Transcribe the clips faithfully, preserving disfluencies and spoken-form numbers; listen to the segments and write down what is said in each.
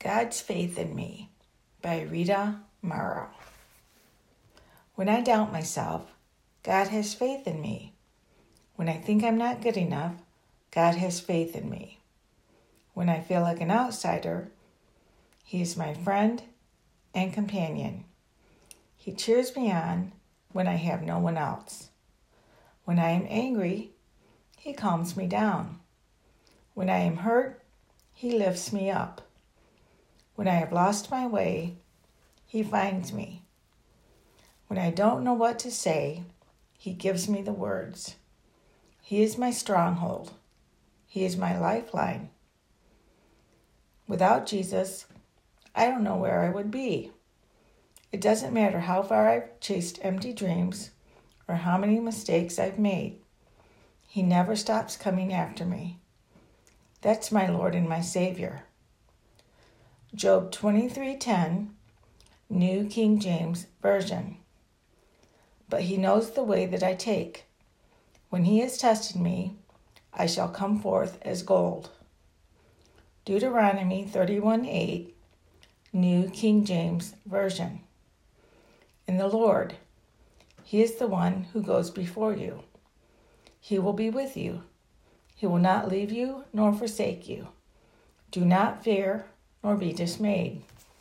God's Faith in Me by Rita Morrow. When I doubt myself, God has faith in me. When I think I'm not good enough, God has faith in me. When I feel like an outsider, He is my friend and companion. He cheers me on when I have no one else. When I am angry, He calms me down. When I am hurt, He lifts me up. When I have lost my way, He finds me. When I don't know what to say, He gives me the words. He is my stronghold. He is my lifeline. Without Jesus, I don't know where I would be. It doesn't matter how far I've chased empty dreams or how many mistakes I've made. He never stops coming after me. That's my Lord and my Savior. Job twenty-three ten, New King James Version. But He knows the way that I take. When He has tested me, I shall come forth as gold. Deuteronomy thirty-one eight, New King James Version. In the Lord, He is the one who goes before you. He will be with you. He will not leave you nor forsake you. Do not fear nor be dismayed.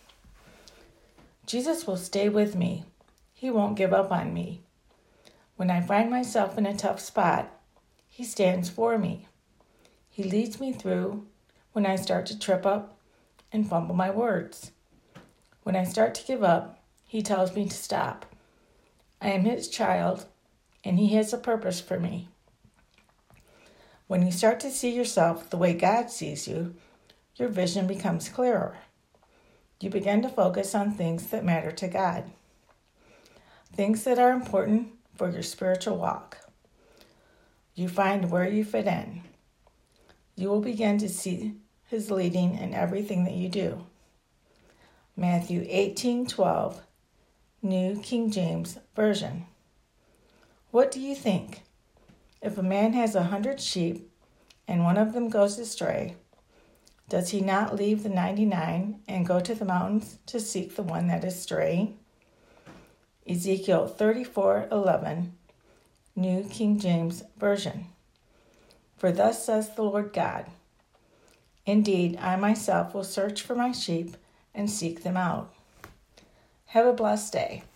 Jesus will stay with me. He won't give up on me. When I find myself in a tough spot, He stands for me. He leads me through when I start to trip up and fumble my words. When I start to give up, He tells me to stop. I am His child, and He has a purpose for me. When you start to see yourself the way God sees you, your vision becomes clearer. You begin to focus on things that matter to God, things that are important for your spiritual walk. You find where you fit in. You will begin to see His leading in everything that you do. Matthew eighteen twelve, New King James Version. What do you think? If a man has a hundred sheep and one of them goes astray, does he not leave the ninety-nine and go to the mountains to seek the one that is straying? Ezekiel thirty-four eleven, New King James Version. For thus says the Lord God, indeed, I myself will search for my sheep and seek them out. Have a blessed day.